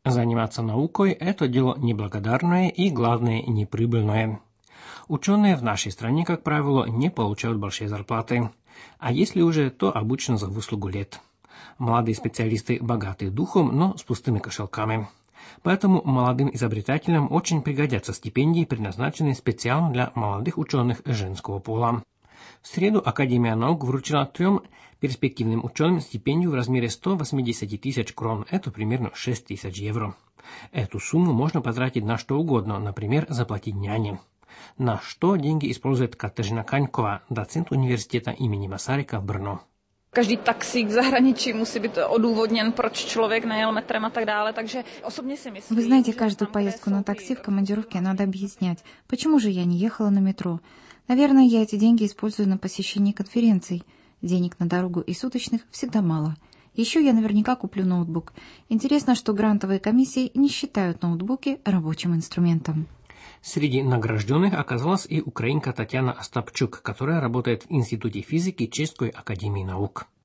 Заниматься наукой – это дело неблагодарное и, главное, неприбыльное. Ученые в нашей стране, как правило, не получают большие зарплаты. А если уже, то обычно за выслугу лет. Молодые специалисты богаты духом, но с пустыми кошельками. Поэтому молодым изобретателям очень пригодятся стипендии, предназначенные специально для молодых ученых женского пола. В среду Академия наук вручила 3 перспективным ученым стипендию в размере 180 тысяч крон, это примерно 6 тысяч евро. Эту сумму можно потратить на что угодно, например, заплатить няне. На что деньги использует Kateřina Kaňková, доцент университета имени Masaryka в Brno. Každý taxík v zahraničí musí být odůvodněn, proč člověk najel metrem a tak dále, takže osobně si myslím. Вы знаете, каждую поездку на такси в командировке надо объяснять, почему же я не ехала на метро. Наверное, я эти деньги использую на посещение конференций. Денег на дорогу и суточных всегда мало. Еще я наверняка куплю ноутбук. Интересно, что грантовые комиссии не считают ноутбуки рабочим инструментом. Среди награжденных оказалась и украинка Татьяна Остапчук, которая работает в Институте физики Чешской академии наук.